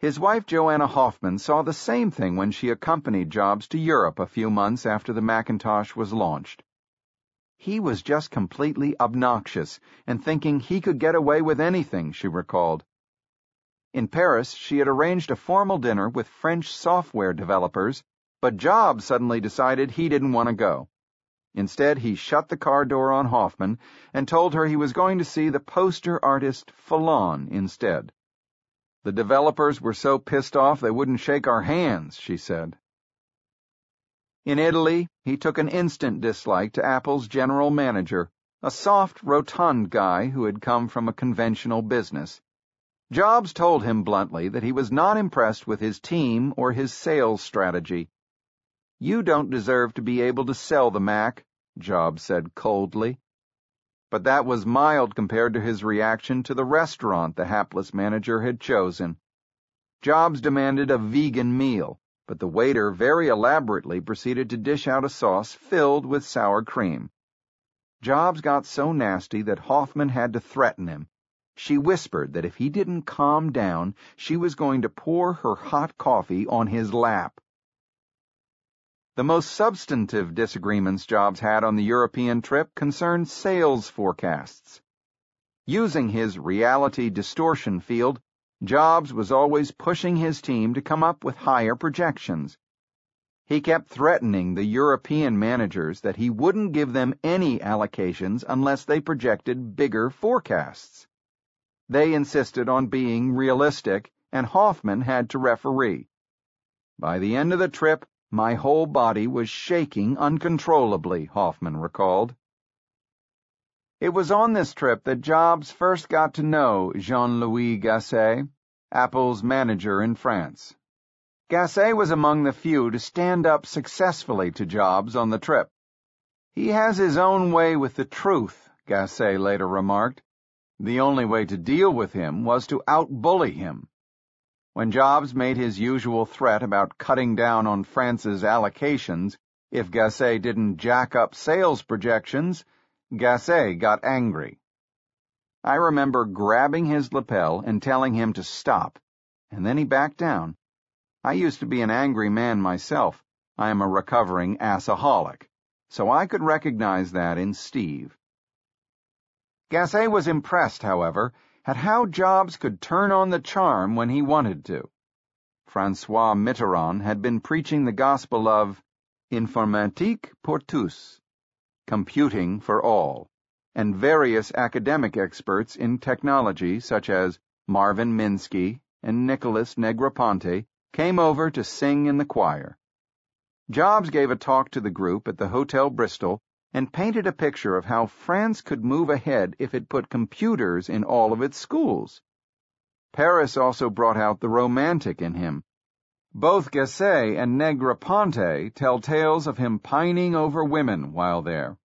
His wife Joanna Hoffman saw the same thing when she accompanied Jobs to Europe a few months after the Macintosh was launched. He was just completely obnoxious and thinking he could get away with anything, she recalled. In Paris, she had arranged a formal dinner with French software developers, but Jobs suddenly decided he didn't want to go. Instead, he shut the car door on Hoffman and told her he was going to see the poster artist Fallon instead. The developers were so pissed off they wouldn't shake our hands, she said. In Italy, he took an instant dislike to Apple's general manager, a soft, rotund guy who had come from a conventional business. Jobs told him bluntly that he was not impressed with his team or his sales strategy. "You don't deserve to be able to sell the Mac," Jobs said coldly. But that was mild compared to his reaction to the restaurant the hapless manager had chosen. Jobs demanded a vegan meal, but the waiter very elaborately proceeded to dish out a sauce filled with sour cream. Jobs got so nasty that Hoffman had to threaten him. She whispered that if he didn't calm down, she was going to pour her hot coffee on his lap. The most substantive disagreements Jobs had on the European trip concerned sales forecasts. Using his reality distortion field, Jobs was always pushing his team to come up with higher projections. He kept threatening the European managers that he wouldn't give them any allocations unless they projected bigger forecasts. They insisted on being realistic, and Hoffman had to referee. By the end of the trip, my whole body was shaking uncontrollably, Hoffman recalled. It was on this trip that Jobs first got to know Jean-Louis Gasset, Apple's manager in France. Gasset was among the few to stand up successfully to Jobs on the trip. "He has his own way with the truth," Gasset later remarked. The only way to deal with him was to out-bully him. When Jobs made his usual threat about cutting down on France's allocations if Gasset didn't jack up sales projections, Gasset got angry. "I remember grabbing his lapel and telling him to stop, and then he backed down. I used to be an angry man myself. I am a recovering assaholic, so I could recognize that in Steve." Gasset was impressed, however, at how Jobs could turn on the charm when he wanted to. François Mitterrand had been preaching the gospel of informatique pour tous, computing for all, and various academic experts in technology such as Marvin Minsky and Nicholas Negroponte came over to sing in the choir. Jobs gave a talk to the group at the Hotel Bristol and painted a picture of how France could move ahead if it put computers in all of its schools. Paris also brought out the romantic in him. Both Gasset and Negroponte tell tales of him pining over women while there.